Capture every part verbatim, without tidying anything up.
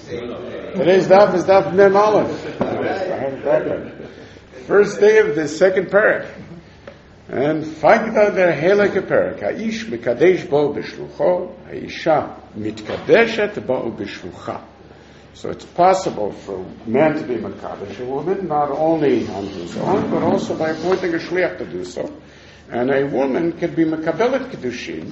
Today's daf is daf Mem Aleph. First day of the second parak. And Fagda der Helike parak. Haish mikadesh bo b'shlucho, haisha mitkadeshet bo b'shlucha. So it's possible for a man to be makadesh a woman, not only on his own, but also by appointing a shliach to do so. And a woman can be makabelet kedushin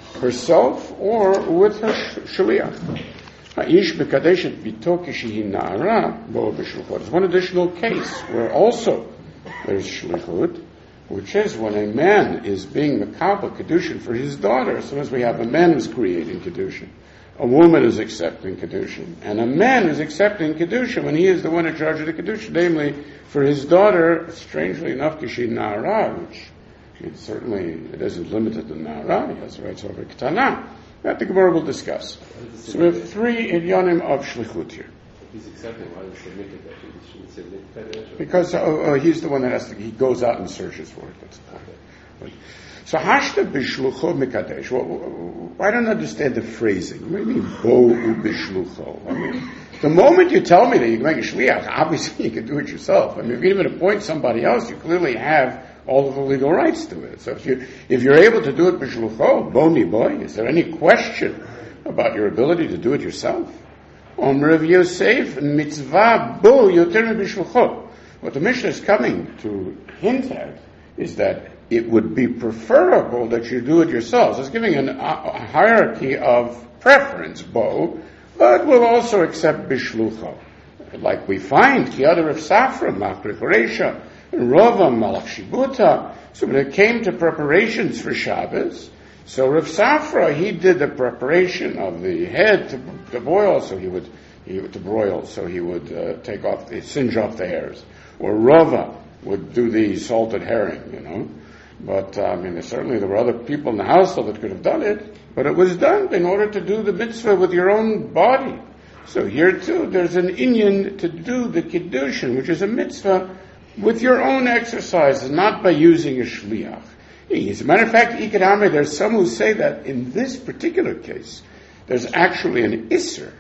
herself or with her shliach. Haish mekadeshet bito kishihi na'ara bo b'shluchot. There's one additional case where also there's shlichut, which is when a man is being mekabel kedushin for his daughter. Sometimes we have a man who's creating kedushin, a woman is accepting kedushin, and a man is accepting kedushin when he is the one in charge of the kedushin, namely for his daughter. Strangely enough, kishihi na'ara, which it certainly it isn't limited to na'ara. He has rights over ketana. That the Gemara will discuss. So we have three idyonim of shlichut here. He's accepting. Why does he make it that he should say mikdash? Because oh, oh, he's the one that has to. He goes out and searches for it. That's the point. So hashta b'shlucho mikadesh. Well, I don't understand the phrasing. What do you mean bo b'shlucho? I mean, the moment you tell me that you can make a shliach, obviously you can do it yourself. I mean, if you even appoint somebody else, you clearly have all of the legal rights to it. So if you if you're able to do it b'shlucho, boni boy, is there any question about your ability to do it yourself? Om Rav Yosef mitzvah bo yoter b'shlucho. What the Mishnah is coming to hint at is that it would be preferable that you do it yourselves. It's giving an, a hierarchy of preference, bo, but we'll also accept b'shlucho. Like we find ki other of Safra, Makrik Reisha, Rova Malach Shibuta. So when it came to preparations for Shabbos, so Rav Safra, he did the preparation of the head to, to boil, so he would, he would to broil, so he would uh, take off, the, singe off the hairs. Or Rova would do the salted herring, you know. But uh, I mean, certainly there were other people in the household that could have done it, but it was done in order to do the mitzvah with your own body. So here too, there's an inyan to do the kiddushin, which is a mitzvah with your own exercises, not by using a shliach. As a matter of fact, Ikadame, there's some who say that in this particular case, there's actually an isser,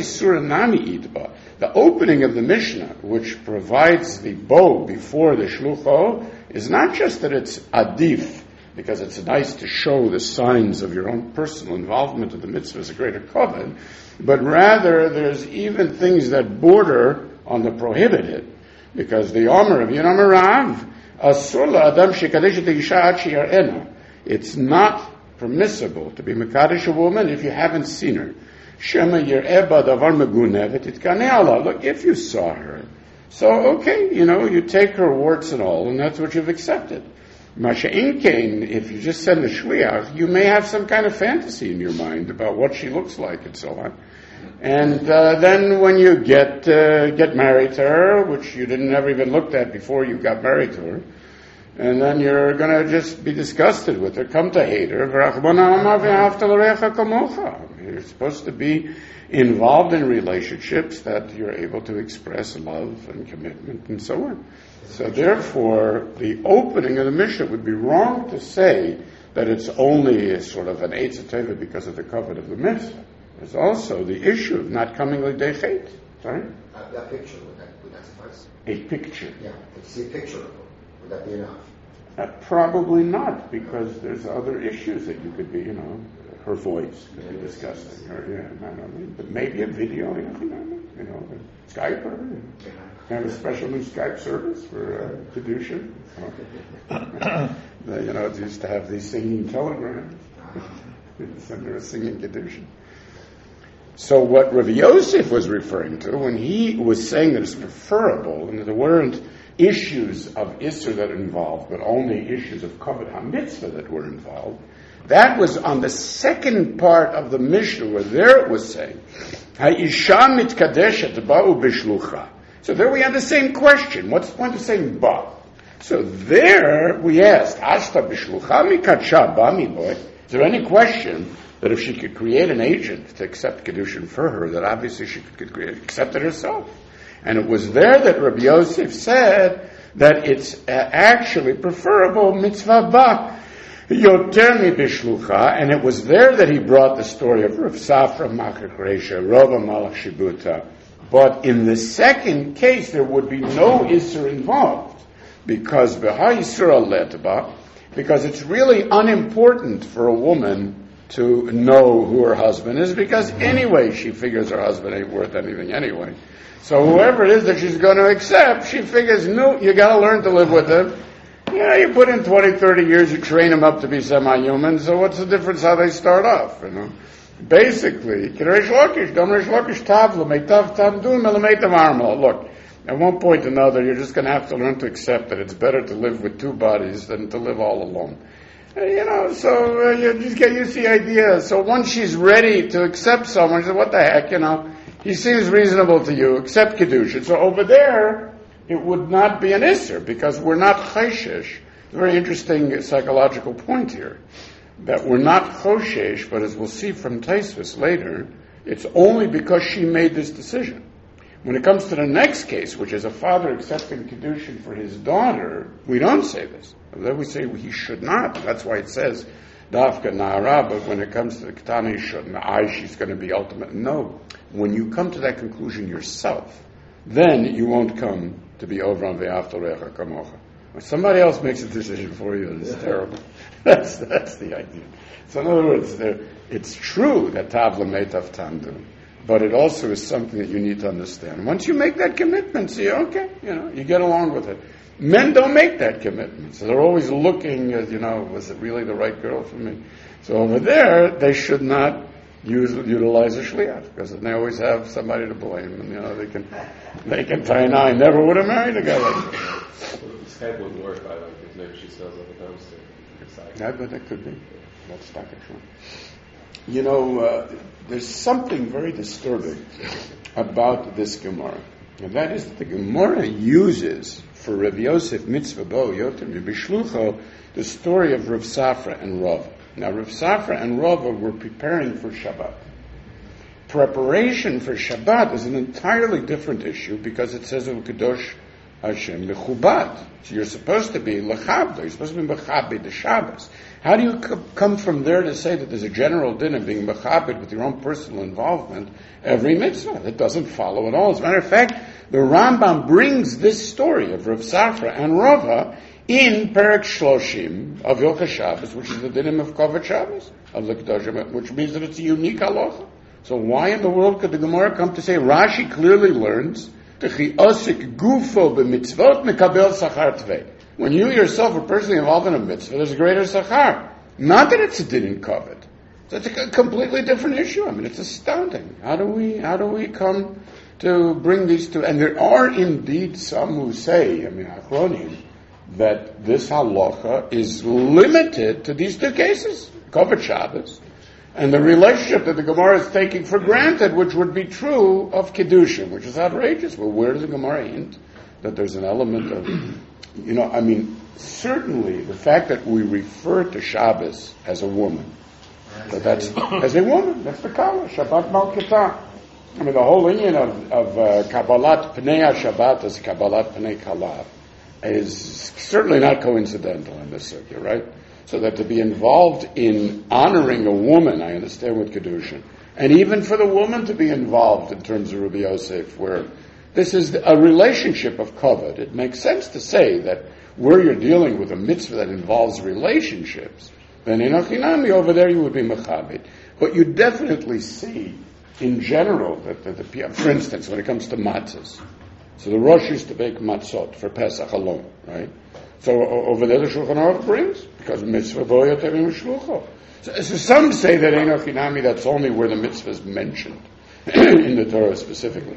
the opening of the Mishnah, which provides the bow before the shlucho, is not just that it's adif, because it's nice to show the signs of your own personal involvement in the mitzvah as a greater covenant, but rather there's even things that border on the prohibited. Because the Omer of Yonam Rav, Asula Adam Shekadeshet Isha Achiyar Ena. It's not permissible to be Mekadesh a woman if you haven't seen her. Shema Yer'eba Davar Megunevet Itkane Allah. Look, if you saw her, so okay, you know, you take her warts and all, and that's what you've accepted. Masha Inkain, if you just send a shliach, you may have some kind of fantasy in your mind about what she looks like and so on. And uh, then when you get uh, get married to her, which you didn't ever even looked at before you got married to her, and then you're going to just be disgusted with her, come to hate her. You're supposed to be involved in relationships that you're able to express love and commitment and so on. So therefore, the opening of the Mishnah would be wrong to say that it's only a sort of an Eitz HaTeva because of the covenant of the mitzvah. There's also the issue of not coming l'dei chet. Sorry? Uh, that picture, would that, would that suffice? A picture? Yeah, to see a picture of her. Would that be enough? Uh, probably not, because there's other issues that you could be, you know, her voice could yeah, be disgusting. Or, yeah, I don't know, but maybe a video, you know, you know Skype her. You know, yeah. Have a special new Skype service for uh, Kedusha. You know, it used to have these singing telegrams. Send her a singing Kedusha. So what Rav Yosef was referring to when he was saying that it's preferable and that there weren't issues of Isser that are involved, but only issues of Kavod HaMitzvah that were involved, that was on the second part of the Mishnah where there it was saying, Ha'isha mitkadeshet ba'u b'shlucha. So there we had the same question. What's the point of saying ba? So there we asked, Ashta b'shlucha mikadsha ba'mi boy. Is there any question that if she could create an agent to accept Kedushin for her, that obviously she could create, accept it herself? And it was there that Rabbi Yosef said that it's uh, actually preferable mitzvah ba. Yoter bishlucha, and it was there that he brought the story of Rav Safra Machar Kresha, Rava Malach Shibuta. But in the second case, there would be no Isser involved, because B'ha Yisra Letba, because it's really unimportant for a woman to know who her husband is, because anyway, she figures her husband ain't worth anything anyway. So whoever it is that she's going to accept, she figures, no, you got to learn to live with him. You know, you put in twenty, thirty years, you train them up to be semi-human, so what's the difference how they start off, you know? Basically, Reish Lakish, Dom Reish Lakish Tavla, Meitav Tamdun, Melameitav Armal. Look, at one point or another, you're just going to have to learn to accept that it's better to live with two bodies than to live all alone. Uh, you know, so uh, you just get used to the idea. So once she's ready to accept someone, she says, what the heck, you know, he seems reasonable to you, accept Kedusha. So over there, it would not be an Isser, because we're not Chayshish. It's a very interesting psychological point here, that we're not Choshesh, but as we'll see from Taisvis later, it's only because she made this decision. When it comes to the next case, which is a father accepting Kedushin for his daughter, we don't say this. Then we say he should not. That's why it says, Dafka Na'ara, but when it comes to the Ketana, he shouldn't. I, she's going to be ultimate. No. When you come to that conclusion yourself, then you won't come to be over on Ve'afta Recha Kamocha. When somebody else makes a decision for you, it's terrible. That's that's the idea. So in other words, there, it's true that Tavla Meitav Tamdu, but it also is something that you need to understand. Once you make that commitment, see, okay, you know, you get along with it. Men don't make that commitment, so they're always looking at, you know, was it really the right girl for me? So over there, they should not use utilize a shliach, because they always have somebody to blame, and you know they can they can tie an eye. Never would have married a guy like that. Skype wouldn't work. I like because maybe she sells at the dumpster. Yeah, but that could be. That's not true. You know, uh, there's something very disturbing about this Gemara, and that is that the Gemara uses for Rav Yosef Mitzvah Bo Yotem Bishlucho the story of Rav Safra and Rav. Now, Rav Safra and Rava were preparing for Shabbat. Preparation for Shabbat is an entirely different issue, because it says of Kadosh Hashem Mechubad. So you're supposed to be Lechabda, you're supposed to be Mechabed the Shabbos. How do you co- come from there to say that there's a general din of being Mechabed with your own personal involvement every mitzvah? That doesn't follow at all. As a matter of fact, the Rambam brings this story of Rav Safra and Rava in Perek Shloshim of Hilchos Shabbos, which is the dinim of Kovod Shabbos, of the Kedoshim, which means that it's a unique halacha. So why in the world could the Gemara come to say, Rashi clearly learns, osik gufo b'mitzvot mekabel sachar tvei. When you yourself are personally involved in a mitzvah, there's a greater sachar. Not that it's a din in Kovod. So it's a completely different issue. I mean, it's astounding. How do we, how do we come to bring these two? And there are indeed some who say, I mean, Achronim, that this halacha is limited to these two cases, Kovod Shabbos, and the relationship that the Gemara is taking for granted, which would be true of Kedushin, which is outrageous. Well, where does the Gemara hint that there's an element of, you know, I mean, certainly the fact that we refer to Shabbos as a woman, that that's, as a woman, that's the Kala, Shabbat Malkitah. I mean, the whole union of, of uh, Kabbalat Pnei HaShabbat as Kabbalat Pnei Kala is certainly not coincidental in this circuit, right? So that to be involved in honoring a woman, I understand with Kedushin, and even for the woman to be involved in terms of Rabbi Yosef, where this is a relationship of kavod, it makes sense to say that where you're dealing with a mitzvah that involves relationships, then in Achinami over there you would be mechabit. But you definitely see, in general, that, that the, for instance, when it comes to matzahs, so the Rosh used to bake matzot for Pesach alone, right? So over there the Shulchan Aruch brings, because mitzvah bo yotevim shlucho. So, so some say that Ein Ochinami, that's only where the mitzvah is mentioned in the Torah specifically.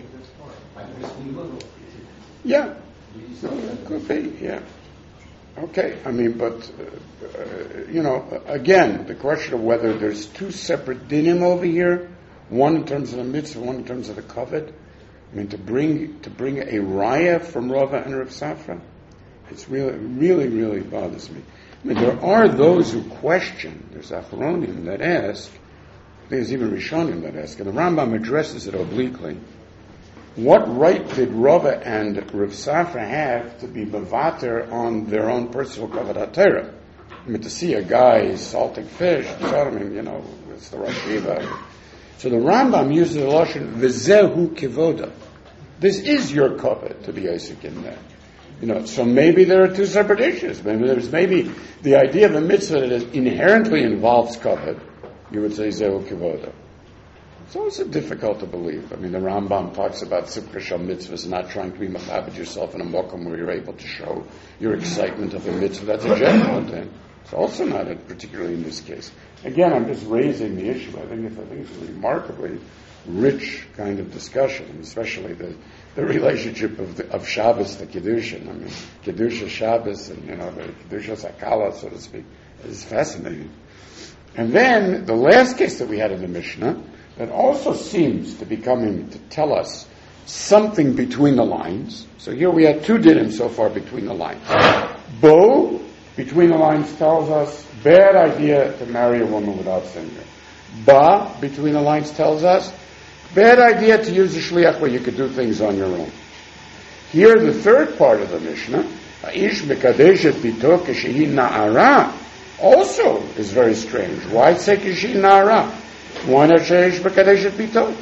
Yeah, no, that could be, yeah. Okay, I mean, but, uh, uh, you know, again, the question of whether there's two separate dinim over here, one in terms of the mitzvah, one in terms of the kavod. I mean, to bring to bring a raya from Rava and Rav Safra, it's really, really, really bothers me. I mean, there are those who question. There's Achronim that ask. There's even Rishonim that ask, and the Rambam addresses it obliquely. What right did Rava and Rav Safra have to be mevater on their own personal kavod HaTorah? I mean, to see a guy salting fish, I mean, you know, it's the Rosh Yeshiva. So the Rambam uses the lashon v'zehu kivoda. This is your kavod to be Isaac in there. You know, so maybe there are two separate issues. Maybe there's maybe the idea of a mitzvah that is inherently involves kavod. You would say zehu kivoda. It's also difficult to believe. I mean, the Rambam talks about simcha shel mitzvahs, not trying to be machabed yourself in a mokum where you're able to show your excitement of a mitzvah. That's a general thing. It's also not a, particularly in this case. Again, I'm just raising the issue. I think it's, I think it's a remarkably rich kind of discussion, especially the, the relationship of the, of Shabbos to Kiddushin. I mean, Kiddusha Shabbos and, you know, the Kiddusha Sakala, so to speak, is fascinating. And then the last case that we had in the Mishnah that also seems to be coming to tell us something between the lines. So here we had two dinim so far between the lines. Bo, between the lines, tells us bad idea to marry a woman without sinning. Ba, between the lines, tells us bad idea to use a shliach where you could do things on your own. Here, the third part of the Mishnah, Aish Mekadeshet Bito Keshehi Na'ara, also is very strange. Why say Keshehi Na'ara? Why not say Aish Mekadeshet Bito?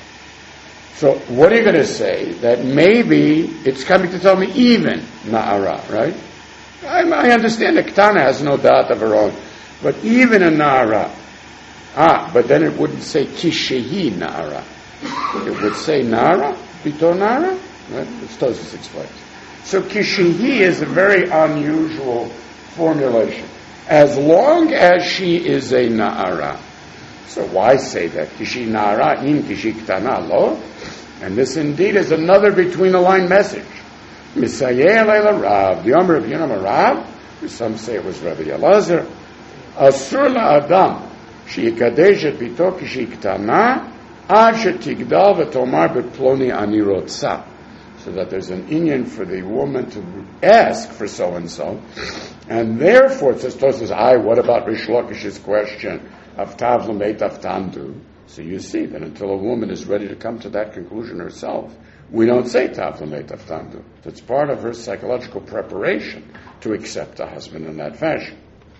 So, what are you going to say? That maybe it's coming to tell me even Na'ara, right? I, I understand the Ketana has no doubt of her own, but even a Na'ara. Ah, but then it wouldn't say Kishehi Na'ara. It would say Nara, Bito Nara. Right? It's Tosfos explains. So Kishehi is a very unusual formulation. As long as she is a Na'ara. So why say that? Kishi Na'ara in Kishi Ktana lo? And this indeed is another between the line message. Misayeh Leila Rav. The Omer of Yonam Rav, some say it was Rabbi Elazar. Asur la'adam. Sheikadeshet bito kishi ktana ad shetigdal v'tomar beploni ani rotza. So that there's an inyan for the woman to ask for so-and-so. And therefore, it says, Tosfos, I, what about Rish Lakish's question of tav l'meit avtandu? So you see that until a woman is ready to come to that conclusion herself, we don't say tav l'meit avtandu. It's part of her psychological preparation to accept a husband in that fashion.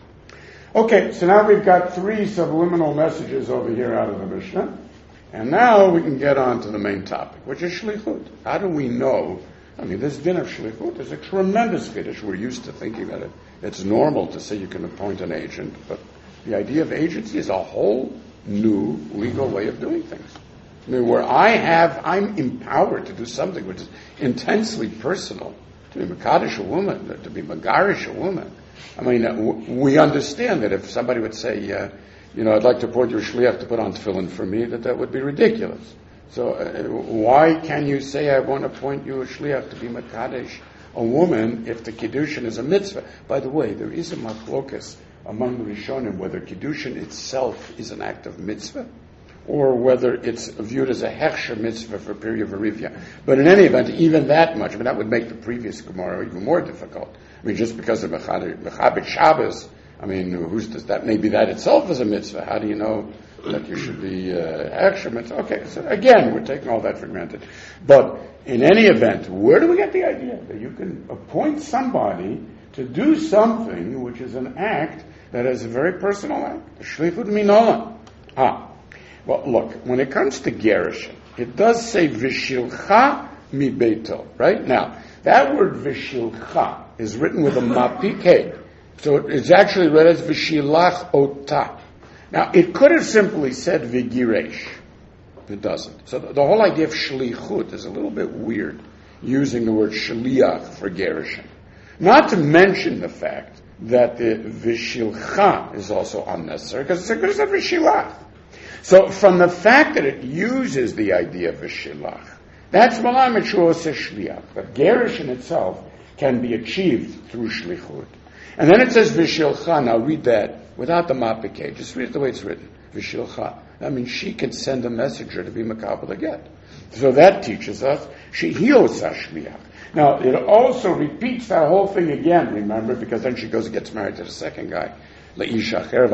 Okay, so now we've got three subliminal messages over here out of the Mishnah. And now we can get on to the main topic, which is shlichut. How do we know? I mean, this din of shlichut is a tremendous chiddush. We're used to thinking that it, it's normal to say you can appoint an agent, but the idea of agency is a whole new legal way of doing things. I mean, where I have, I'm empowered to do something which is intensely personal, to be Mekadesh a woman, to be Megarish a woman. I mean, uh, w- we understand that if somebody would say, uh, you know, I'd like to appoint your shliach to put on tefillin for me, that that would be ridiculous. So uh, why can you say I want to appoint you a shliach to be mekadesh a woman if the kiddushin is a mitzvah? By the way, there is a machlokas among the Rishonim whether kiddushin itself is an act of mitzvah or whether it's viewed as a hechsher mitzvah for period of arivia. But in any event, even that much, I mean, that would make the previous Gemara even more difficult. I mean, just because of Mechabed Shabbos, I mean, who's does that? Maybe that itself is a mitzvah. How do you know that you should be hechsher uh, mitzvah? Okay, so again, we're taking all that for granted. But in any event, where do we get the idea that you can appoint somebody to do something which is an act that is a very personal act? The shlichut minola. Ah. Well, look, when it comes to gerushin, it does say v'shilcha mi beito, right? Now, that word v'shilcha is written with a mapik, so it's actually read as v'shilach ota. Now, it could have simply said v'giresh. It doesn't. So the, the whole idea of shlichut is a little bit weird, using the word shliach for gerushin. Not to mention the fact that the v'shilcha is also unnecessary, because it's a v'shilach. So from the fact that it uses the idea of a shilach, that's malam etruos shliach. But gerushin itself can be achieved through shlichut. And then it says v'shilcha. Now read that without the mapikeh. Just read it the way it's written. V'shilcha. That means she can send a messenger to be makabel to get. So that teaches us she hiosa shliach. Now it also repeats that whole thing again. Remember, because then she goes and gets married to the second guy. And he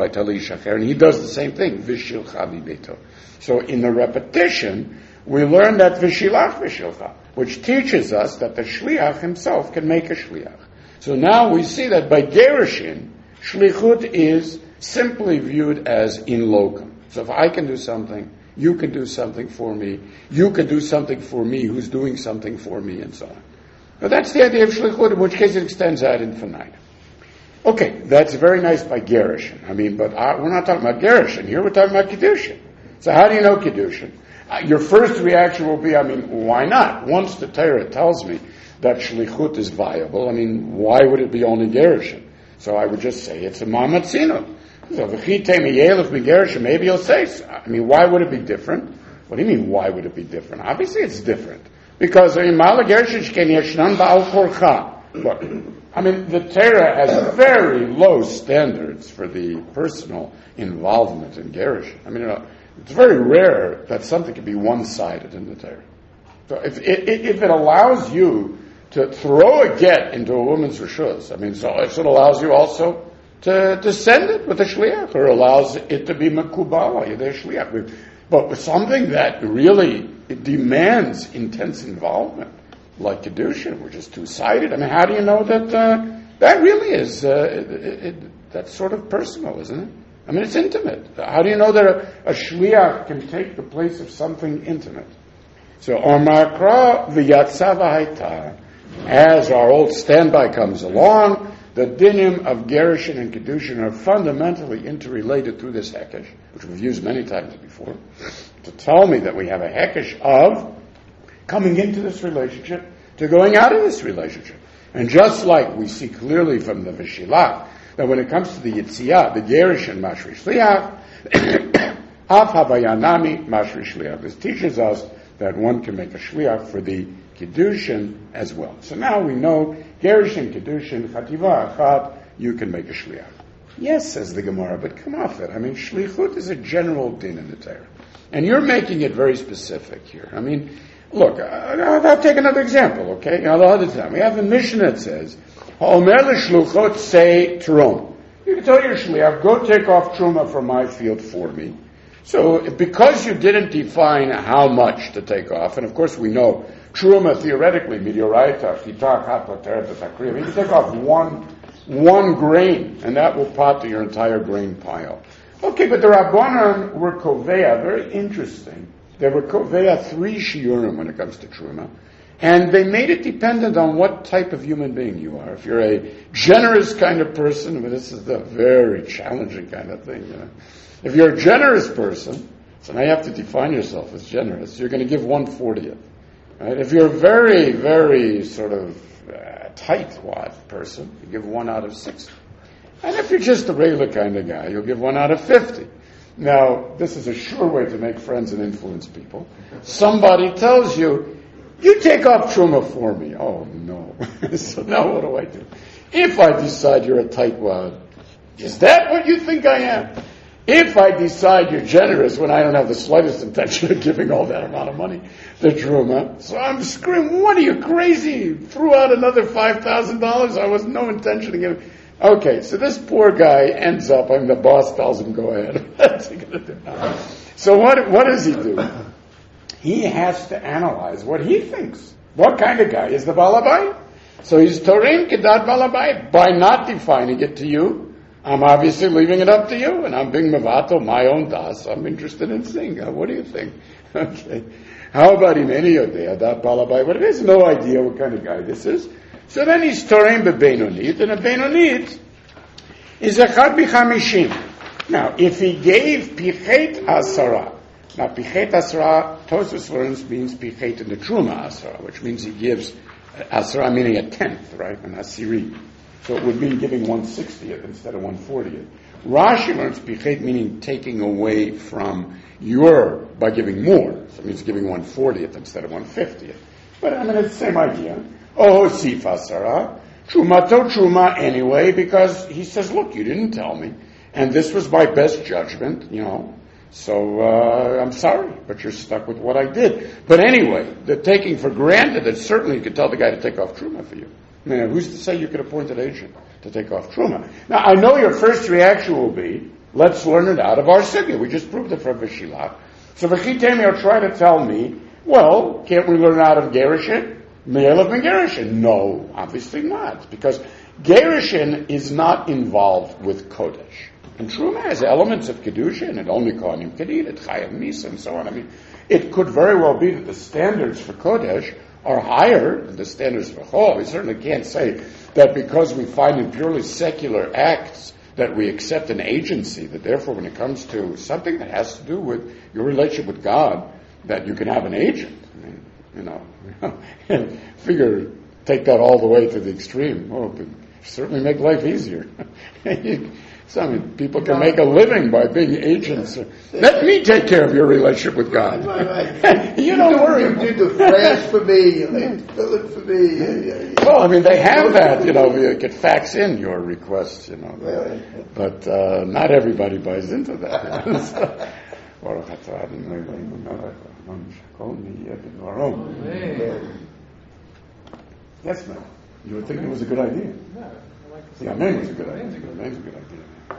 does the same thing. V'shilcha mi beito. So in the repetition, we learn that v'shilach v'shilcha, which teaches us that the shliach himself can make a shliach. So now we see that by gerushin, Shlichut is simply viewed as in locum. So if I can do something, you can do something for me, you can do something for me who's doing something for me, and so on. Now that's the idea of Shlichut, in which case it extends ad infinitum. Okay, that's very nice by Gerushin. I mean, but uh, we're not talking about Gerushin here, we're talking about Kiddushin. So how do you know Kiddushin? Uh, your first reaction will be, I mean, why not? Once the Torah tells me that Shlichut is viable, I mean, why would it be only Gerushin? So I would just say it's a Mamatzino. So maybe you'll say, I mean, why would it be different? What do you mean, why would it be different? Obviously it's different. Because, I mean, look, I mean, the Torah has very low standards for the personal involvement in Gerushin. I mean, you know, it's very rare that something can be one-sided in the Torah. So if, if, if it allows you to throw a get into a woman's rishus, I mean, so if it allows you also to, to send it with a shliach, or allows it to be mekubal, you're shliach. But with something that really it demands intense involvement, like Kedushin, which is two-sided, I mean, how do you know that uh, that really is, uh, it, it, that's sort of personal, isn't it? I mean, it's intimate. How do you know that a, a shliach can take the place of something intimate? So, Omakra v'yatsa v'haita, as our old standby comes along, the dinim of Gerushin and Kedushin are fundamentally interrelated through this hekesh, which we've used many times before, to tell me that we have a hekesh of coming into this relationship to going out of this relationship. And just like we see clearly from the Vishilach, that when it comes to the Yitziyah, the Gerushin Mashri Shliach, Av Havayanami Mashri Shliach. This teaches us that one can make a Shliach for the Kiddushin as well. So now we know Gerushin, Kiddushin, Chativa, Achat, you can make a Shliach. Yes, says the Gemara, but come off it. I mean, Shlichut is a general din in the Torah. And you're making it very specific here. I mean, look, uh, I'll take another example, okay? Another time. We have a Mishnah that says, Ha'omer l'shluchot say trom. You can tell your shliach, go take off truma from my field for me. So, because you didn't define how much to take off, and of course we know truma theoretically, midioraita, chitah, chatla, tereta, takriya, you can take off one, one grain, and that will pot to your entire grain pile. Okay, but the Rabbanan were koveya, very interesting. They were koveya three shiurim when it comes to truma. And they made it dependent on what type of human being you are. If you're a generous kind of person, well, this is the very challenging kind of thing, you know. If you're a generous person, so now you have to define yourself as generous, you're going to give one fortieth. Right? If you're a very, very sort of uh, tightwad person, you give one out of sixty. And if you're just a regular kind of guy, you'll give one out of fifty. Now, this is a sure way to make friends and influence people. Somebody tells you, you take off truma for me. Oh, no. So now what do I do? If I decide you're a tightwad, is that what you think I am? If I decide you're generous when I don't have the slightest intention of giving all that amount of money to truma, so I'm screaming, what are you, crazy? Threw out another five thousand dollars? I was no intention of giving. Okay, so this poor guy ends up, I mean, the boss tells him, go ahead. What's he going to do? So what, what does he do? He has to analyze what he thinks. What kind of guy is the Balabai? So he's Torim Kedat Balabai. By not defining it to you, I'm obviously leaving it up to you, and I'm being Mavato, my own das. I'm interested in seeing. Uh, what do you think? Okay. How about him? Any idea that Balabai? But he has no idea what kind of guy this is. So then he's Torim Bebenonit, and a Benonit is a Chad B'Chamishim. Now, if he gave Pichet Asara, now, Pichet Asra, Tosfos learns, means Pichet in the Truma Asra, which means he gives Asra, meaning a tenth, right? An Asiri. So it would mean giving one sixtieth instead of one fortieth. Rashi learns Pichet meaning taking away from your, by giving more. So it means giving one fortieth instead of one fiftieth. But I mean, it's the same idea. Oh, Sif Asara. Trumato Truma anyway, because he says, look, you didn't tell me. And this was my best judgment, you know. So, uh, I'm sorry, but you're stuck with what I did. But anyway, the taking for granted that certainly you could tell the guy to take off Truma for you. I mean, who's to say you could appoint an agent to take off Truma? Now, I know your first reaction will be, let's learn it out of our Sugya. We just proved it from Vishilach. So V'chitemi are trying to tell me, well, can't we learn out of Gerushin? Me'elav and Gerushin? No, obviously not. Because Gerushin is not involved with Kodesh. And Truma has elements of Kedushin, and only Kohanim can eat it, Chayav Misa, and so on. I mean, it could very well be that the standards for Kodesh are higher than the standards for Chol. We certainly can't say that because we find in purely secular acts that we accept an agency, that therefore when it comes to something that has to do with your relationship with God, that you can have an agent. I mean, you know, and figure, take that all the way to the extreme. Oh, it would certainly make life easier. Some people can make a living by being agents. Let me take care of your relationship with God. You don't worry. You do the prayers for me. You like fill it for me. Well, I mean, they have that. You know, you could fax in your requests. You know, but uh, not everybody buys into that. Yes, ma'am. You were thinking it was a good idea. Yeah, name was a good idea. Name's a good idea.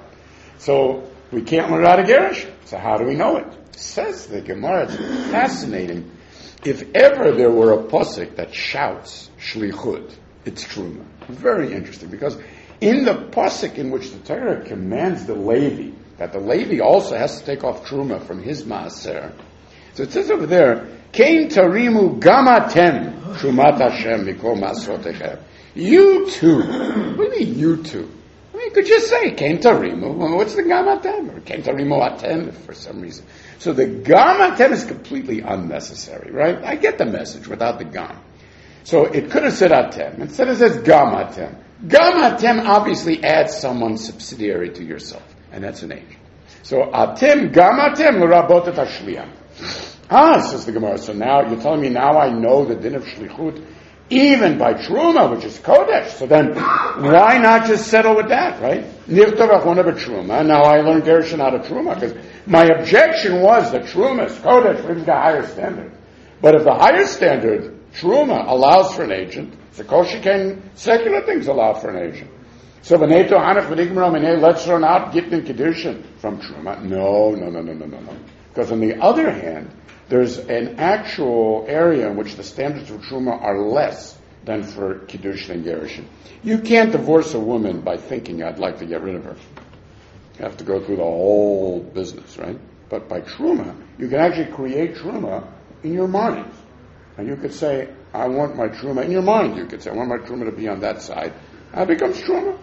So we can't learn out of Gerush. So how do we know it? Says the Gemara. It's fascinating. If ever there were a posuk that shouts shlichut, it's Truma. Very interesting, because in the posuk in which the Torah commands the Levi that the Levi also has to take off Truma from his maaser, so it says over there, "Kein tarimu gamatem Trumat Hashem mikol maasrotechem." You too. What do you mean, you too? I mean, you could just say, Kein tarimu. Well, what's the gamatem? Or Kein tarimu atem, for some reason. So the gamatem is completely unnecessary, right? I get the message without the gam. So it could have said atem. Instead it says gamatem. Gamatem obviously adds someone subsidiary to yourself, and that's an agent. So atem gamatem l'rabot et hashliach. Ah, says the Gemara. So now you're telling me now I know the din of shlichut even by Truma, which is Kodesh. So then, why not just settle with that, right? Nirtov achona b'Truma. Now I learned Gerushin out of Truma, because my objection was that Truma is Kodesh, brings the higher standard. But if the higher standard, Truma, allows for an agent, the Koshiken, secular things allow for an agent. So v'neito hanach v'nigmar minei, let's run out Gittin and Kedushin from Truma. No, no, no, no, no, no, no. Because on the other hand, there's an actual area in which the standards of Truma are less than for Kiddushin and Gerushin. You can't divorce a woman by thinking, I'd like to get rid of her. You have to go through the whole business, right? But by Truma, you can actually create Truma in your mind. And you could say, I want my Truma, in your mind you could say, I want my Truma to be on that side. That becomes Truma.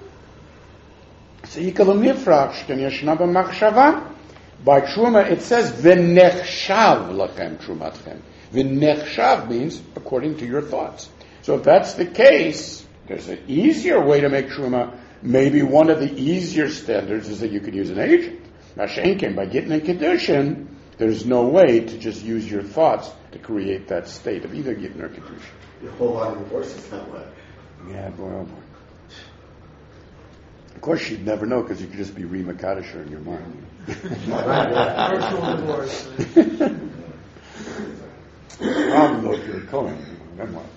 So Yikalam Nifrach, Shken Yeshna B'machshava. By Truma, it says, V'nechshav lachem trumatchem. V'nechshav means according to your thoughts. So if that's the case, there's an easier way to make Truma. Maybe one of the easier standards is that you could use an agent. Mashenkin, by Gittin and Kedushin, there's no way to just use your thoughts to create that state of either Gittin or Kedushin. Your whole body divorces that way. Yeah, boy, oh boy. Of course, you'd never know because you could just be Rima Kadisher in your mind. Virtual divorce. Problem though, if you're a Kohen, then what?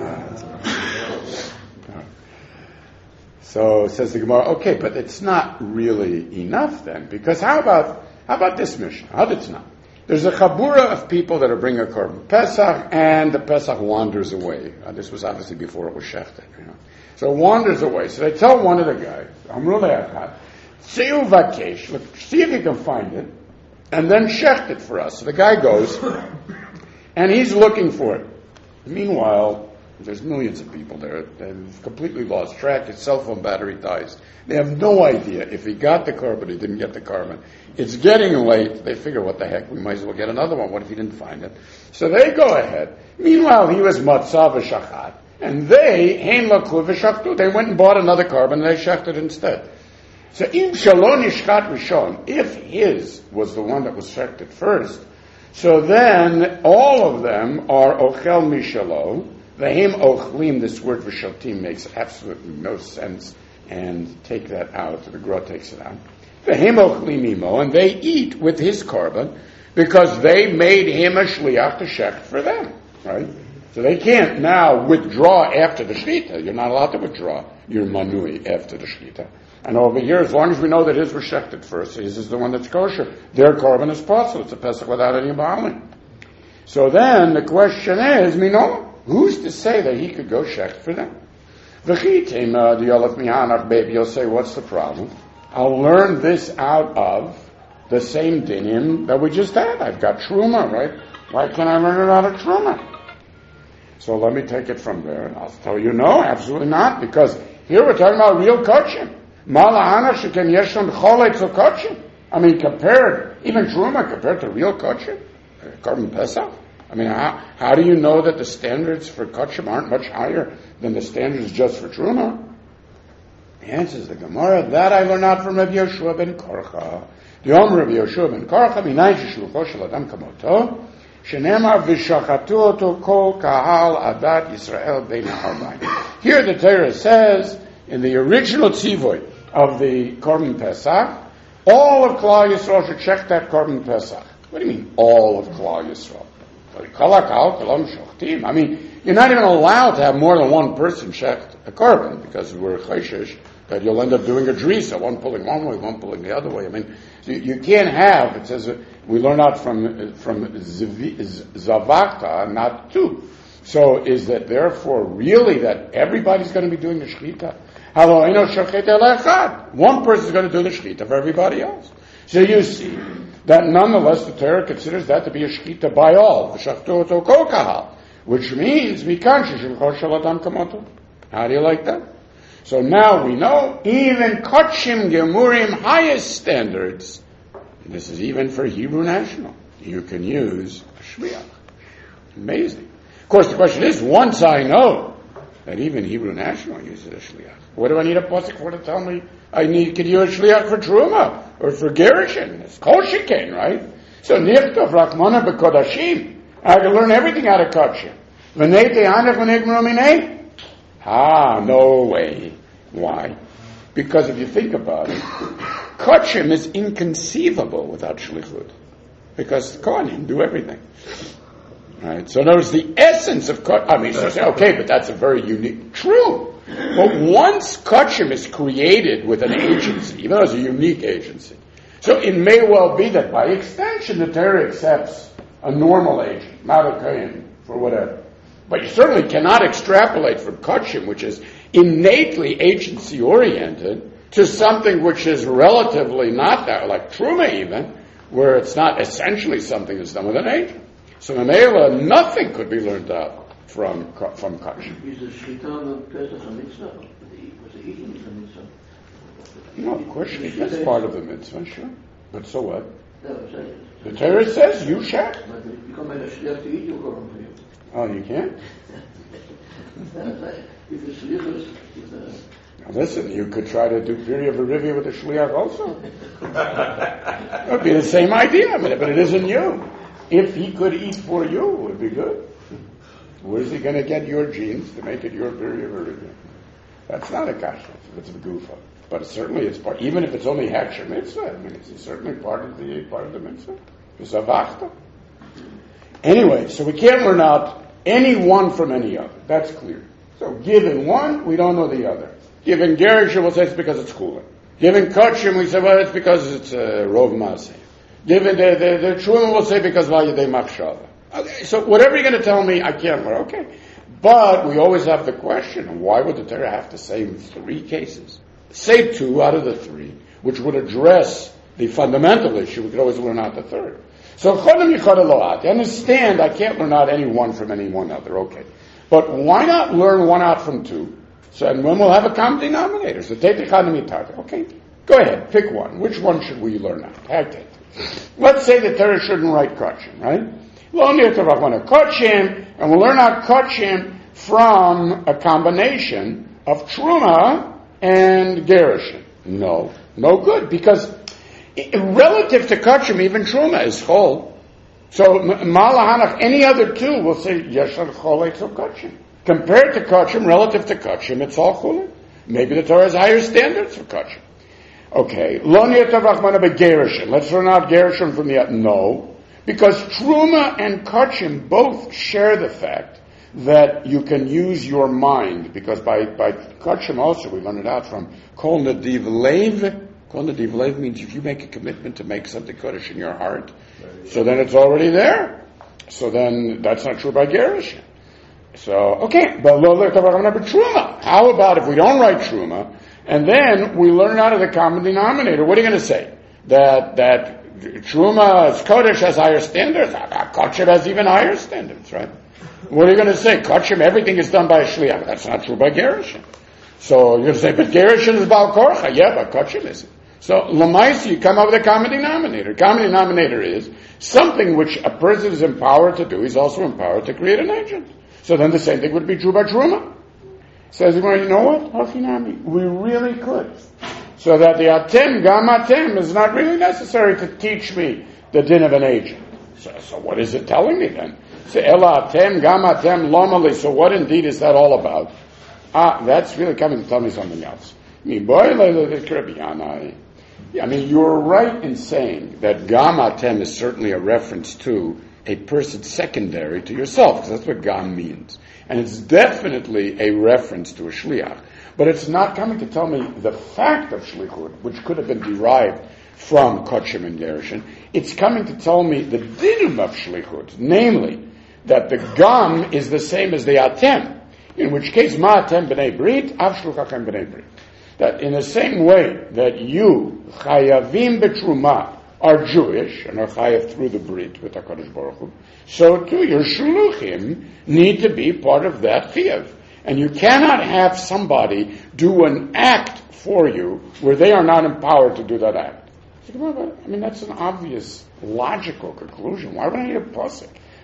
Uh, so says the Gemara, okay, but it's not really enough then, because how about how about this mission? How did it not? There's a chabura of people that are bringing a korban Pesach, and the Pesach wanders away. Uh, this was obviously before it was shechted, you know. So it wanders away. So they tell one of the guys, Amru le'achad, Se'u vakesh, look, see if you can find it, and then shecht it for us. So the guy goes, and he's looking for it. Meanwhile, there's millions of people there. They've completely lost track. His cell phone battery dies. They have no idea if he got the carbon, he didn't get the carbon. It's getting late. They figure, what the heck, we might as well get another one. What if he didn't find it? So they go ahead. Meanwhile, he was matzah v'shachat. And they, hein laku v'shachtu, they went and bought another carbon and they shechted instead. So im shalon ishchat rishon, if his was the one that was shechted first, so then all of them are ochel mishalo. V'hem ochlim, this word v'shaltim makes absolutely no sense, and take that out, the Gra takes it out. V'hem ochlim imo, and they eat with his carbon, because they made him a shliach to shecht for them, right? So they can't now withdraw after the Shlita. You're not allowed to withdraw your manui after the Shlita. And over here, as long as we know that his was shechted first, his is the one that's kosher, their carbon is possible. It's a Pesach without any ba'alim. So then the question is, Mino, who's to say that he could go shecht for them? V'chitim, uh, the Yolef Mihanach, baby, you'll say, what's the problem? I'll learn this out of the same dinim that we just had. I've got Truma, right? Why can't I learn it out of Truma? So let me take it from there, and I'll tell you, no, absolutely not, because here we're talking about real Kachim. Malahana sheken yeshon cholet for Kachim. I mean, compared, even Truma compared to real Kachim, Korban Pesach. I mean, how, how do you know that the standards for Kachim aren't much higher than the standards just for Truma? The answer is the Gemara, that I learned out from Rabbi Yoshua ben Korcha. The Omer Rabbi Yoshua ben Korcha, minayin sheshlucho shel adam kamoto, shenemar v'shachatu oto kol kahal adat Yisrael bein ha'arbaim. Here the Torah says, in the original tzivoy of the Korban Pesach, all of Klal Yisrael should check that Korban Pesach. What do you mean, all of Klal Yisrael? I mean, you're not even allowed to have more than one person check a korban, because we're chayshish that you'll end up doing a drisa, one pulling one way, one pulling the other way. I mean, you, you can't have, it says, we learn out from, from Zavakta, not two. So is that therefore really that everybody's going to be doing the shechita? One person's going to do the shechita for everybody else. So you see that nonetheless the Torah considers that to be a shechita by all, which means how do you like that? So now we know even Kachim Gemurim highest standards. This is even for Hebrew National. You can use a shliach. Amazing. Of course, the question is, once I know that even Hebrew National uses a shliach, what do I need a pasuk for to tell me I need could use a shliach for Truma or for Gerushin? It's kol sheken, right? So nichtov rachmana b'kodashim. I can learn everything out of Kachim. V'nei te'anech v'nei g'mru minei. Ah, no way. Why? Because if you think about it, Kachim is inconceivable without shlichut. Because the Kohanim do everything. Right? So notice the essence of Kachim. I mean, so say, okay, but that's a very unique. True. But once Kachim is created with an agency, even though it's a unique agency, so it may well be that by extension the Torah accepts a normal agent, not a Kohen, for whatever. But you certainly cannot extrapolate from Kachim, which is innately agency-oriented, to something which is relatively not that, like Truma even, where it's not essentially something that's done with an agent. So Mamela, nothing could be learned out from from Kachim. Is the Shechita of Pesach a mitzvah? Was the eating a mitzvah? No, of course, that's part of the mitzvah, sure. But so what? No, sorry. The Torah says you shall. But if you come in a shliach to eat your korban for you. Oh, you can't? If the shliach is... Now listen, you could try to do Piri V'Rivia with the shliach also. It would be the same idea, but it isn't you. If he could eat for you, it would be good. Where's he going to get your genes to make it your Piri V'Rivia? That's not a kasha, it's a gufa. But certainly it's part, even if it's only Heksher mitzvah, I mean, it's certainly part of the part of the mitzvah. It's a vachta. Anyway, so we can't learn out any one from any other. That's clear. So given one, we don't know the other. Given Gerusha, we'll say it's because it's cooler. Given Kachim, we say, well, it's because it's uh, Rov Maseh. Given the, the, the Truma, we'll say because Vayadei Machshava. Okay, so whatever you're going to tell me, I can't learn. Okay. But we always have the question, why would the Torah have to say in three cases? Say two out of the three, which would address the fundamental issue. We could always learn out the third. So, chodem yichad loat. You understand, I can't learn out any one from any one other. Okay. But why not learn one out from two? So, and when we'll have a common denominator. So, take the chodem yichad. Okay. Go ahead. Pick one. Which one should we learn out? Take. Let's say the Torah shouldn't write Kachim, right? Lo nirtavach one Kachim, and we'll learn out Kachim from a combination of Truma and Gerushin. No. No good. Because relative to Kachim, even Truma is Chol. So, Malahanach, any other two will say, Yeshar Chol Eitzel Kachim. Compared to Kachim, relative to Kachim, it's all Chulin. Maybe the Torah has higher standards for Kachim. Okay. Lo nirtav Rachmana beGerushin. Let's learn out Gerushin from the, no. Because Truma and Kachim both share the fact that you can use your mind, because by, by Kachim also, we learned it out from Kol Nadiv Lev. Kol Nadiv Lev means if you make a commitment to make something Kodesh in your heart, so then it's already there. So then, that's not true by Gerushin. So, okay, but truma. How about if we don't write truma, and then we learn out of the common denominator? What are you going to say? That that truma, kodesh has higher standards. Kachim has even higher standards, right? What are you going to say? Kachim, everything is done by a shliach. That's not true by gerushin. So you're going to say, but gerushin is bal korcha. Yeah, but kachim isn't. So lamaisa, you come up with a common denominator. Common denominator is something which a person is empowered to do. He's also empowered to create an agent. So then the same thing would be true by truma. Says, you know what? Hachinami, we really could. So that the atem, gam atem, is not really necessary to teach me the din of an agent. So, so what is it telling me then? So ela atem, gam atem, lomali. So what indeed is that all about? Ah, that's really coming to tell me something else. I mean, you're right in saying that gam atem is certainly a reference to a person secondary to yourself, because that's what gam means. And it's definitely a reference to a shliach. But it's not coming to tell me the fact of shlichut, which could have been derived from kachim and gerushin. It's coming to tell me the din of shlichut, namely, that the gam is the same as the atem, in which case ma atem b'nei brit, av shluchachem b'nei brit. That in the same way that you, chayavim b'truma, are Jewish and are chayav through the brit with HaKadosh Baruch Hu, so too your shluchim need to be part of that chayav. And you cannot have somebody do an act for you where they are not empowered to do that act. I mean, that's an obvious, logical conclusion. Why would I need a pasuk?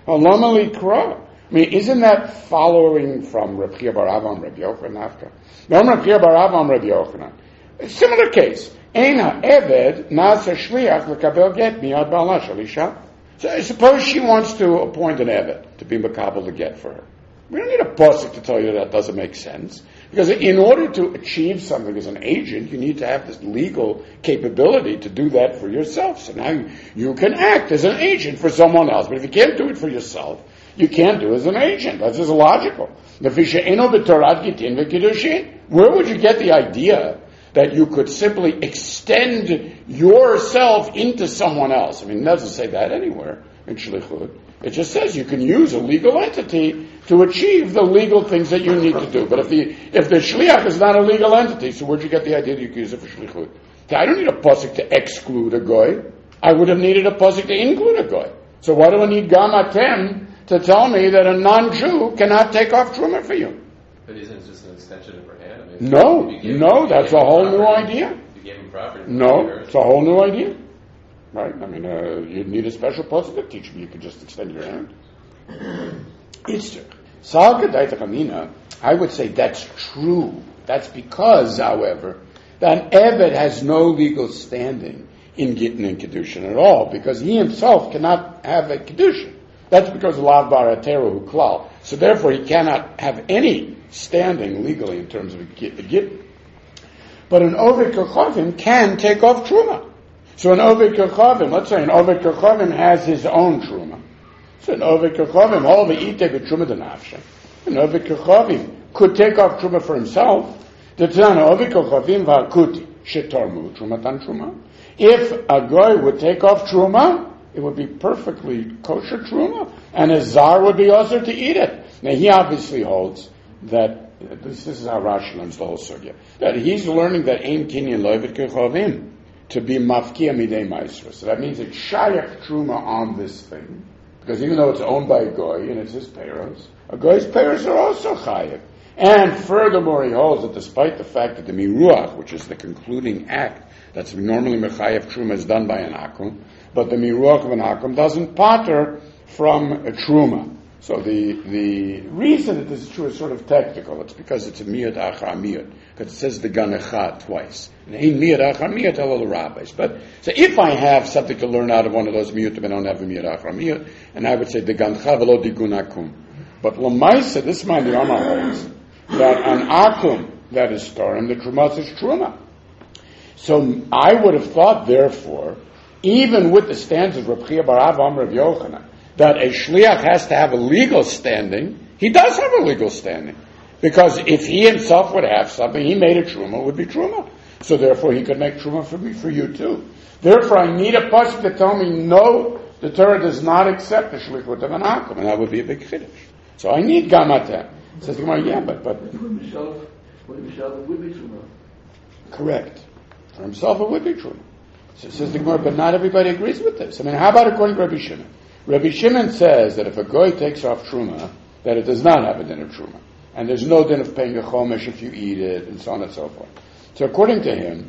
I mean, isn't that following from Reb Chia bar Ava and Reb Yochanan? Reb Chia bar Ava and Reb Yochanan. A similar case. Eina eved nasa shliach lekabel get miyad ba'ala shalisha. So I suppose she wants to appoint an eved to be makabel to get for her. We don't need a pasuk to tell you that doesn't make sense. Because in order to achieve something as an agent, you need to have this legal capability to do that for yourself. So now you, you can act as an agent for someone else. But if you can't do it for yourself, you can't do it as an agent. That's just logical. Where would you get the idea that you could simply extend yourself into someone else? I mean, it doesn't say that anywhere in Shlichut. It just says you can use a legal entity to achieve the legal things that you need to do. But if the if the shliach is not a legal entity, so where'd you get the idea that you can use it for shlichut? I don't need a pasuk to exclude a goy. I would have needed a pasuk to include a goy. So why do I need gam atem to tell me that a non-Jew cannot take off truma for you? But isn't it just an extension of her hand? I mean, no, gave, no, that's a whole new idea. You gave him property. No, it's a whole new idea. Right? I mean, uh, you need a special pasuk to teach me. You can just extend your hand. It's I would say that's true. That's because, however, that Eved has no legal standing in Gittin and Kedushin at all, because he himself cannot have a Kedushin. That's because Lav Bar Ateru Klal. So therefore he cannot have any standing legally in terms of a Gittin. But an Oved Kochavim can take off Truma. So an Oved Kochavim, let's say an Oved Kochavim has his own Truma. So an Oved Kochavim, all the Ite Truma Denafshe. An Oved Kochavim could take off Truma for himself. The Tzan Oved Kochavim V'Akuti Shetormu Trumatan Truma. If a guy would take off Truma, it would be perfectly kosher Truma, and a Zar would be also to eat it. Now he obviously holds that, this, this is how Rashi learns the whole sugya, that he's learning that Ein Kinyan Lo'Oved Kochavim, to be mafkia midei ma'isra. So that means it's shayach truma on this thing, because even though it's owned by a goy and it's his peiros, a goy's peiros are also chayiv. And furthermore, he holds that despite the fact that the miruach, which is the concluding act that's normally mechayev truma, is done by an akum, but the miruach of an akum doesn't pater from a truma. So the the reason that this is true is sort of technical. It's because it's a miyad achar miyad, because it says the ganecha twice. And ein miyad achar miyad tell all the rabbis. But so if I have something to learn out of one of those miyutim, I don't have a miyad achar miyad, and I would say the ganecha velo digun akum. But l'maisa, this man the Rama holds that an akum that is storing the trumas is truma. So I would have thought, therefore, even with the stands of Reb Chia bar Ava and Reb Yochanan, that a shliach has to have a legal standing. He does have a legal standing. Because if he himself would have something, he made a truma, it would be truma. So therefore he could make truma for me, for you too. Therefore I need a pasuk to tell me, no, the Torah does not accept the shlichut of an akum, and that would be a big chiddush. So I need gam atem. Says the Gemara, yeah, but but For himself, for himself, it would be true. correct. For himself, it would be true. So says the Gemara, but not everybody agrees with this. I mean, how about according to Rabbi Shimon? Rabbi Shimon says that if a goy takes off truma, that it does not have a din of truma, and there's no din of paying a chomesh if you eat it, and so on and so forth. So according to him,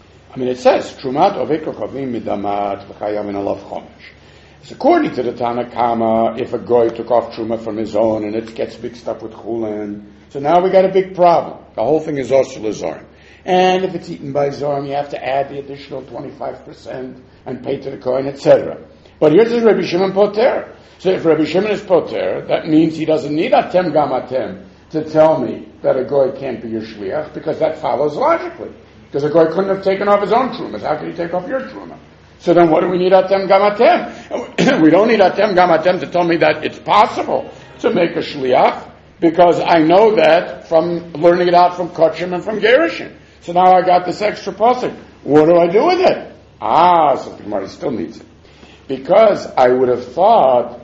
I mean, it says trumat ovek rochavim midamat v'chayam in alav chomesh. It's according to the Tana Kama, if a goy took off truma from his own and it gets mixed up with chulin, so now we got a big problem. The whole thing is also l'zorm. And if it's eaten by zorm, you have to add the additional twenty-five percent and pay to the kohen, et cetera. But here's the Rabbi Shimon poter. So if Rabbi Shimon is poter, that means he doesn't need atem gam atem to tell me that a goy can't be your shliach, because that follows logically. Because a goy couldn't have taken off his own trumas. How could he take off your truma? So then what do we need atem gam atem? We don't need atem gam atem to tell me that it's possible to make a shliach, because I know that from learning it out from Kotchim and from Gerushin. So now I got this extra pasuk. What do I do with it? Ah, so the Gemara still needs it. Because I would have thought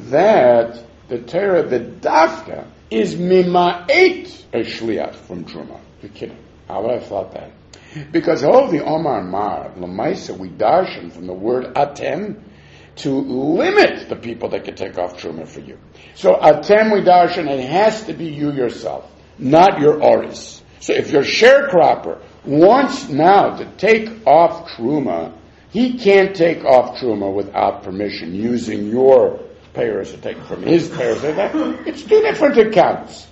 that the Torah, the Dafka, is mima'et a shliach from Truma. You're kidding. How would I have thought that? Because all the Omar Mar, Lamaisa, we darshan from the word atem to limit the people that can take off Truma for you. So atem we darshan, it has to be you yourself, not your oris. So if your sharecropper wants now to take off Truma, he can't take off Truma without permission, using your payers to take from his payers. It's two different accounts.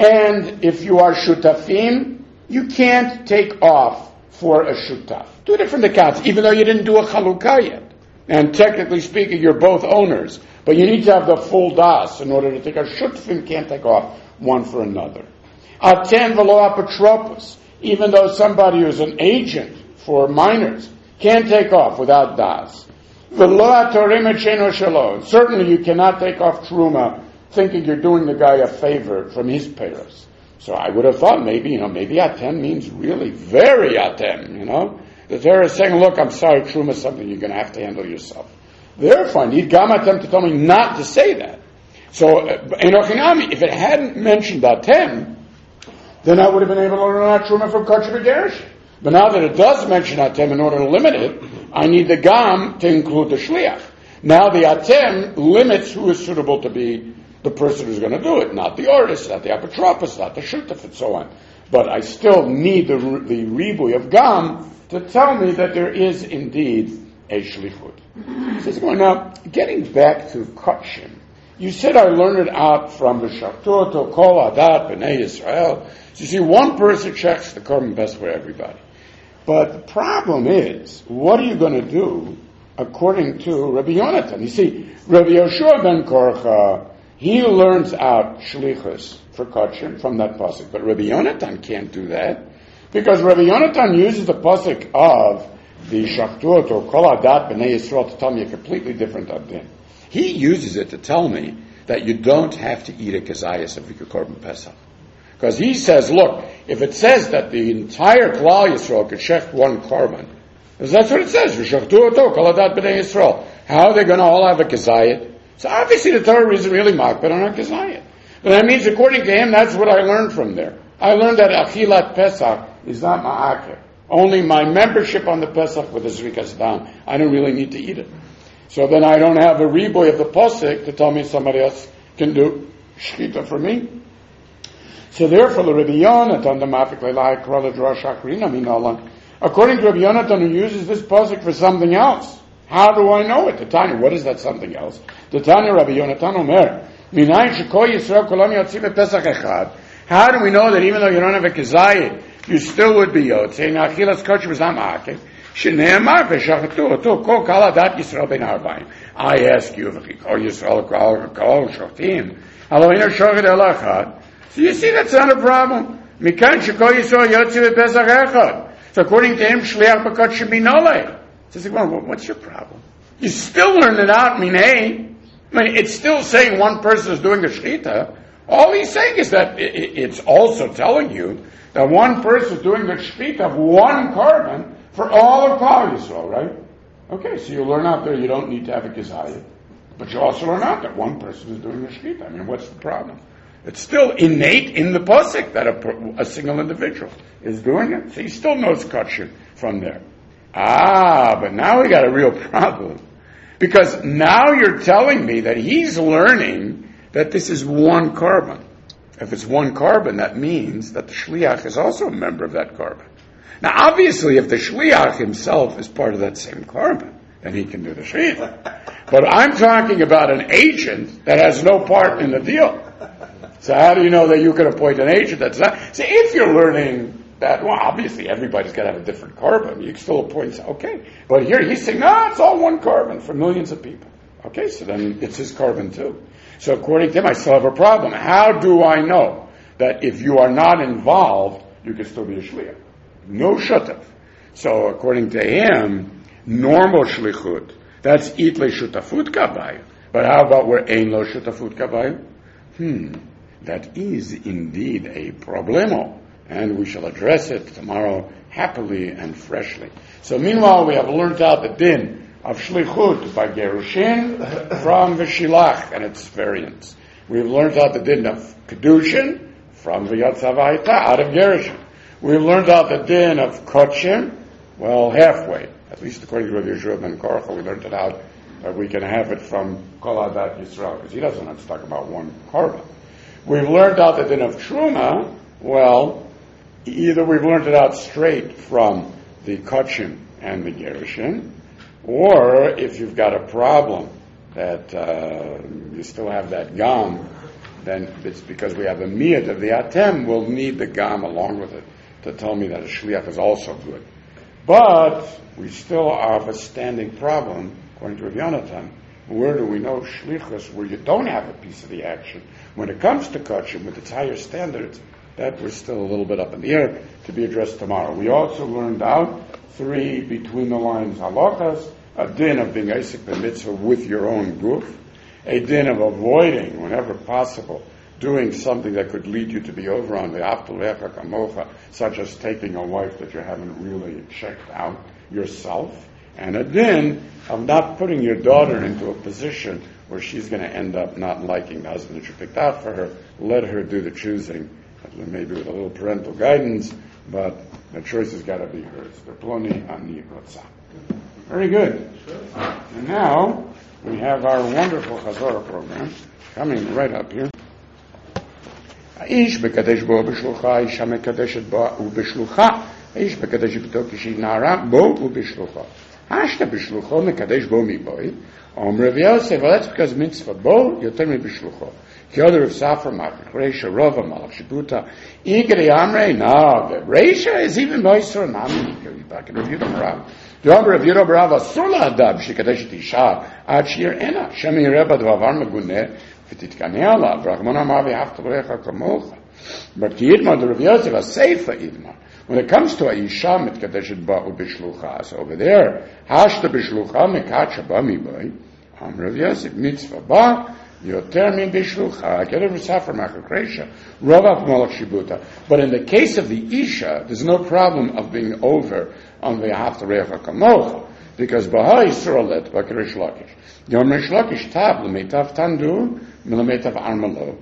And if you are shutafim, you can't take off for a shutaf. Two different accounts, even though you didn't do a chalukah yet. And technically speaking, you're both owners. But you need to have the full das in order to take a shutafim can't take off one for another. Atem velo apotropos, even though somebody who's an agent for minors can't take off without das. Velo atorim etcheno shelo. Certainly you cannot take off truma thinking you're doing the guy a favor from his payers. So I would have thought maybe, you know, maybe atem means really very atem, you know. The Torah is saying, look, I'm sorry, truma is something you're going to have to handle yourself. Therefore, I need gam atem to tell me not to say that. So, enochinami, if it hadn't mentioned atem, then I would have been able to learn out truma from Kotchim and Gerushin. But now that it does mention atem in order to limit it, I need the gam to include the shliach. Now the atem limits who is suitable to be the person who's going to do it, not the oris, not the apotropos, not the shutaf, and so on. But I still need the the ribui of gam to tell me that there is indeed a shlichut. So now, getting back to Kotchim, you said I learned it out from the Shachtot, Kol Adat, B'nai Yisrael. So you see, one person checks the Korban Pesach for everybody. But the problem is, what are you going to do according to Rabbi Yonatan? You see, Rabbi Yoshua ben Korcha, he learns out shlichus for Kotchim from that pasuk, but Rabbi Yonatan can't do that, because Rabbi Yonatan uses the pasuk of the Shachtot or Kol Adat B'nai Yisrael to tell me a completely different adin. He uses it to tell me that you don't have to eat a kazayas of your Korban Pesach. Because he says, look, if it says that the entire Klal Yisrael could shech one korban, because that's what it says, how are they going to all have a kazayat? So obviously the Torah isn't really makbid on a kazayat. But that means, according to him, that's what I learned from there. I learned that achilat Pesach is not ma'aker. Only my membership on the Pesach with the zrikas dam. I don't really need to eat it. So then I don't have a reboy of the posik to tell me somebody else can do shkita for me. So therefore, the Rabbi Yonatan, the Mafik Leilai, Krala Drosh Akrina Minalan, according to Rabbi Yonatan, who uses this posik for something else. How do I know it? The Tanya, what is that something else? The Tanya, Rabbi Yonatan Omer, Minayin Shekoi Yisrael Kolam Yotzim Pesach Echad. How do we know that even though you don't have a kazayit, you still would be yotzei? Achilas kosher is not ma'akev. Shneimar v'shachatu oto kol kal adat Yisrael ben arbaim. I ask you, v'chikol Yisrael kol shoftim, Eloheinu shochet el echad. So you see, that's not a problem. Mikan shekol Yisrael yotzei v'pesach echad. So according to him, shliach b'kot should be nolei. So I say, well, what's your problem? You still learn it out, minei. I mean, it's still saying one person is doing the shchita. All he's saying is that it's also telling you that one person is doing the shchita of one korban for all of Klal Yisrael, right? Okay, so you learn out there you don't need to have a kazayit. But you also learn out that one person is doing the shechita. I mean, what's the problem? It's still innate in the pasuk that a, a single individual is doing it. So he still knows kosher from there. Ah, but now we got a real problem. Because now you're telling me that he's learning that this is one carbon. If it's one carbon, that means that the shliach is also a member of that carbon. Now, obviously, if the shliach himself is part of that same carbon, then he can do the shechita. But I'm talking about an agent that has no part in the deal. So how do you know that you can appoint an agent that's not? See, if you're learning that, well, obviously everybody's got to have a different carbon. You can still appoint, okay. But here he's saying, no, it's all one carbon for millions of people. Okay, so then it's his carbon too. So according to him, I still have a problem. How do I know that if you are not involved, you can still be a shliach? No shutav. So according to him, normal shlichut, that's itle shutafut kavayu. But how about where ein lo shutafut kavayu? Hmm, that is indeed a problemo, and we shall address it tomorrow happily and freshly. So meanwhile, we have learned out the din of shlichut by gerushin from the shilach and its variants. We've learned out the din of kedushin from the yatzavaita out of gerushin. We've learned out the din of kotshim, well, halfway, at least according to Rabbi Yeshua ben Korcha, we learned it out that we can have it from Kol Adat Yisrael, because he doesn't have to talk about one carbon. We've learned out the din of truma, well, either we've learned it out straight from the kotshim and the gerushin, or if you've got a problem that uh, you still have that gam, then it's because we have a miyat of the atem, we'll need the gam along with it to tell me that a shliach is also good. But we still have a standing problem, according to Rav Yonatan. Where do we know shlichus where you don't have a piece of the action? When it comes to kosher with its higher standards, that was still a little bit up in the air to be addressed tomorrow. We also learned out three between the lines halachas, a din of being Isaac b'mitzvah with your own goof, a din of avoiding, whenever possible, doing something that could lead you to be over on the after lecha kamocha, such as taking a wife that you haven't really checked out yourself, and a din of not putting your daughter into a position where she's going to end up not liking the husband that you picked out for her. Let her do the choosing, maybe with a little parental guidance, but the choice has got to be hers. Very good. And now we have our wonderful Chazorah program coming right up here. האיש מקדש בו בשלוחה, האישה מקדשת בו ובשלוחה, האיש מקדש בתו כשהיא נערה בו ובשלוחה. השתה בשלוחו מקדש בו מבוי, אומר רבי יוסף, well, that's because mitzvah בו יותר מבשלוחו. כי עוד רב ספר מלך, רישא רוב המלך שיבוטה, איגרי אמרי, no, the רישא is even מויסר נמי, back in רב יהודה ברב. דאמר רב יהודה ברב, אסור לאדם שקדשת אישה עד שיראנה, שם יראה בה דבר מגונה, ותתקנא עליו, רחמנא אמר ואהבת לרעך כמוך. But ki yidma the Rav Yosef, a seifa yidma. When it comes to a isha mitkadeshet ba ubishlucha, so over there, hashta bishlucha mekacha ba mi boy, am Rav Yosef, mitzvah ba, yoter min bishlucha, get a resafer machakresha, rovav molach shibuta. But in the case of the isha, there's no problem of being over on the hafta recha kamocha, because baha yisraelet, bakarish lakish. Yom rish lakish tab, lemetav tandur, milametav armalo.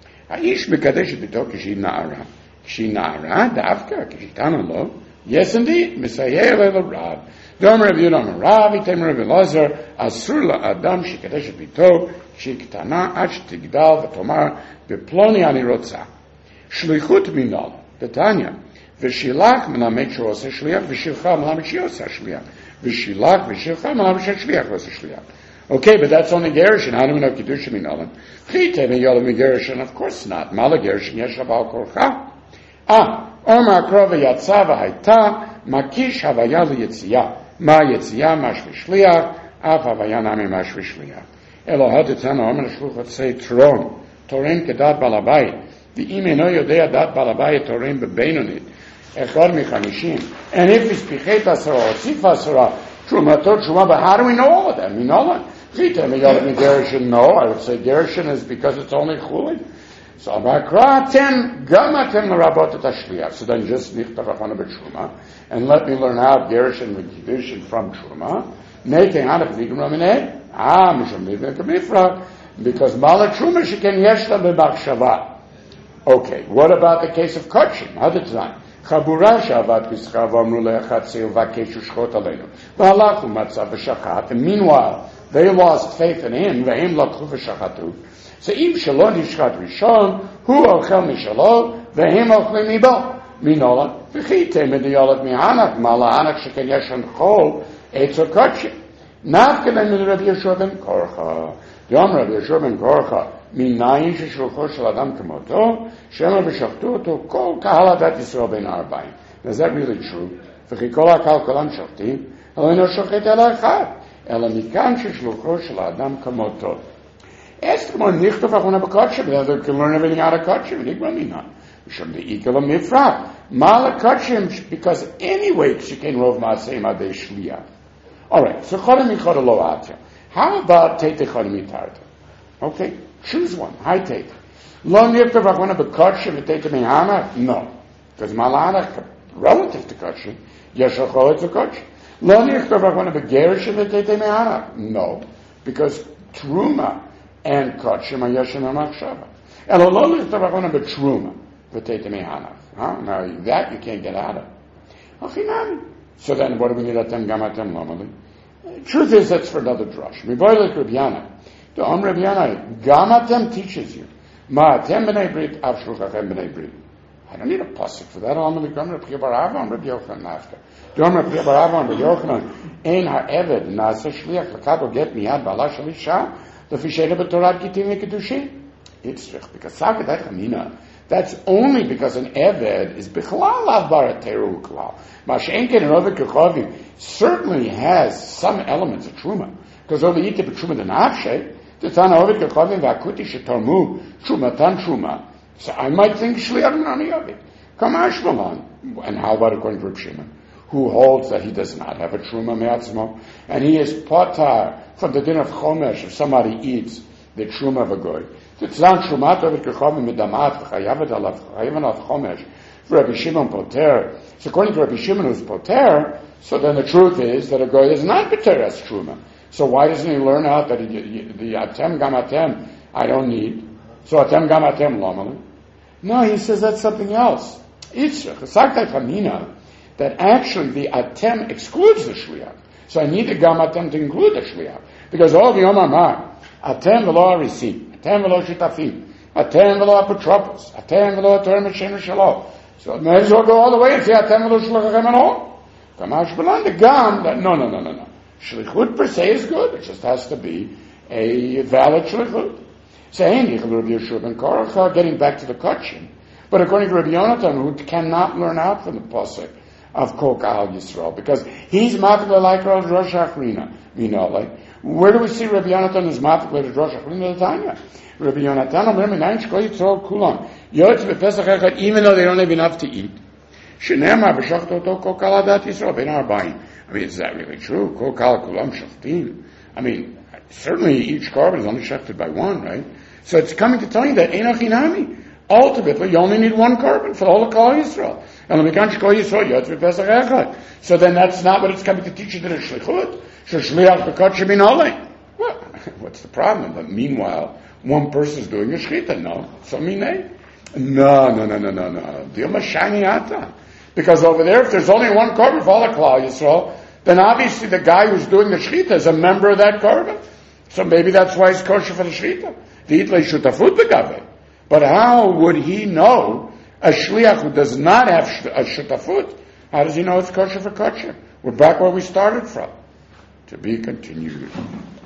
האיש מקדש את ביתו כשהיא נערה. כשהיא נערה, דווקא, כשהיא תנה לו, yes indeed, מסייע לרב. דאמר רב יהודה אמר רב, יתאמר רב אלעזר, אסור לאדם שיקדש את ביתו, כשהיא קטנה עד שתגדל ותאמר, בפלוני אני רוצה. שליחות מנהל, דתניא, ושילח מלמד שהוא עושה שליח, ושילך מלמד שהיא עושה שליח. ושילח ושילך מלמד שהשליח עושה שליח. Okay, but that's only Gershon. How do we know Kiddushin in Olam? Chite me Yolam Gershon, of course not. Mala Gershon, Yeshav al Korcha. Ah, Omar Krova Yatzava Haita, Makish Havaya Liyitziyah. Ma Yitziyah, Mash Vishliach, Af Havaya Nami Mash Vishliach. Elohad Etana, Omar Shluchat say Tron, Torin Kedat Balabai. The Imeno Yodea Dat Balabai, Torin Bebenonit. Echad Mechanishim. And if it's Pichet Asara, Sif Asara, Trumatot Truma, but how do we know all of them? We know them. Gershon, no, I would say Gershon is because it's only Chulin. So Amakra Gamatem Rabot Tashliach. So then just Nichtach Achana B'Truma, and let me learn out Gershon and Kiddushin from Truma. Making out of Ligam Ramineh. Ah, Misham Livna Kamifra. Because Mala Truma Sheken Yeshla B'Machshava. Okay, what about the case of Kotchim? Other time. Chabura Shavat B'Schav Amru Le'achat Seil Vakeshu Shchot Aleinu. V'halachu Matzav V'Shachat. And meanwhile, they lost faith in him. V'hem Lakhu V'Shachatu. So Im Shalom Yishchat Rishon, Hu Ochel Mishalom, V'hem Ochli Mibo. Minola. V'chi Temed Yolat Mi'anak. Mala Anak Sheken Yeshan Chol. Eitzo Kotchim. Nafkelen Min Rabbi Yeshua Ben Korcha. Yom Rabbi Yeshua Ben Korcha. מנין ששלוחו של אדם כמותו, שמא ושחטו אותו כל קהל הדת ישראל בין הארבעים. Is that really true? וכי כל הקהל כולם שוחטים, אלא אינו שוחט אלא אחד, אלא מכאן ששלוחו של האדם כמותו. Es כמו נכתוב אחרונה בקודשם, they can learn everything out of קודשם, נגמר מינה. משום דאיקה למפרח. מה לקודשם? Because anyway, שכן רוב מעשיהם עדי שליח. Alright, so חודם מחודם לא עתיה. How about תתי חודם מתארתה? Okay. Choose one. High take. Lo nirtav achwana b'kotshim v'teita mehana? No. Because malana, relative to kotshim, yesh acholet v'kotshim. Lo nirtav achwana b'gerishim v'teita mehana? No. Because truma and kotshim are yesh ha'machshava. And lo nirtav achwana b'truma v'teita mehana. Huh? Now that you can't get out of. Okay, so then what do we need atem gamatem lomali? Truth is that's for another drush. Miboy like Rabbiana. The Om Rabbi Yanai, Gamatem teaches you. Ma'atem b'nei brit, av shluchachem b'nei brit. I don't need a pasuk for that. Om Rabbi Yanai, Bar Ava, Om Rabbi Yochanan after. The Om Rabbi Bar Ava, Om Rabbi Yochanan, ein ha'eved, na'aseh shliach, l'kado get miyad ba'ala shel isha, l'fi she'eda b'torat gitim v'kedushin. It's trich, because sagadai chamina, that's only because an eved is bichlal av bar teru klal. Ma'she'enken and Oved Kechovim certainly has some elements of truma. Because over yite b'truma the nafshe, the Tana Ovid Kechovim v'akuti shetarmu trumatan truma. So I might think shliach nani of it. Kamash malan. And how about according to Reb Shimon, who holds that he does not have a truma me'atzmo, and he is patar from the din of chomesh if somebody eats the truma of a goy. The tzlan trumat Ovid Kechovim medamat v'chayavet alav chayavet alav chomesh. For Rabbi Shimon poter. So according to Rabbi Shimon who's poter, so then the truth is that a goy is not poter as truma. So why doesn't he learn out that he, the atem gamatem I don't need? So atem gamatem lomali. No, he says that's something else. Itzrach, saktai famina, that actually the atem excludes the shliach. So I need the gamatem to include the shliach. Because all the omamah, atem v'lo receipt, atem v'lo shitafim, atem v'lo apotropos, atem v'lo terem shenu shalo. So it may as well go all the way and say atem v'lo shlachachem and all. Kamash b'lan, the gam, that, no, no, no, no, no. Shlichut per se is good. It just has to be a valid shlichut. Saying Rabbi Yeshua ben Korach, getting back to the kotchim. But according to Rabbi Yonatan, who cannot learn out from the pasuk of Kol Kahal Yisrael, because he's matikle like Rosh Achrina. You know, like where do we see Rabbi Yonatan is matikle to Rosh Achrina? The Tanya. Rabbi Yonatan, remember nine shkol Yisrael kulam yotz bepesach echad, even though they don't have enough to eat. Shenema b'shachto oto Kol Kahal Adat Yisrael ben arbaim. I mean, is that really true? Kol kal kulam shachtim. I mean, certainly each carbon is only shafted by one, right? So it's coming to tell you that Enoch Inami. Ultimately, you only need one carbon for the whole of Kol Yisrael. And L'mikan Shkol Yisrael, Yotz B'Pesach Echad. So then that's not what it's coming to teach you that it's Shlichut. Shliach B'Kotshim Min Olei. Well, what's the problem? But meanwhile, one person's doing a Shchita. No. So Minei. No, no, no, no, no, no. Dilma Shani Ata. Because over there, if there's only one carbon for all of Klal Yisrael, then obviously the guy who's doing the Shechita is a member of that carbon. So maybe that's why he's kosher for the Shechita. The Itlei Shutafut Begave. But how would he know a Shliach who does not have a Shutafut? How does he know it's kosher for kosher? We're back where we started from. To be continued.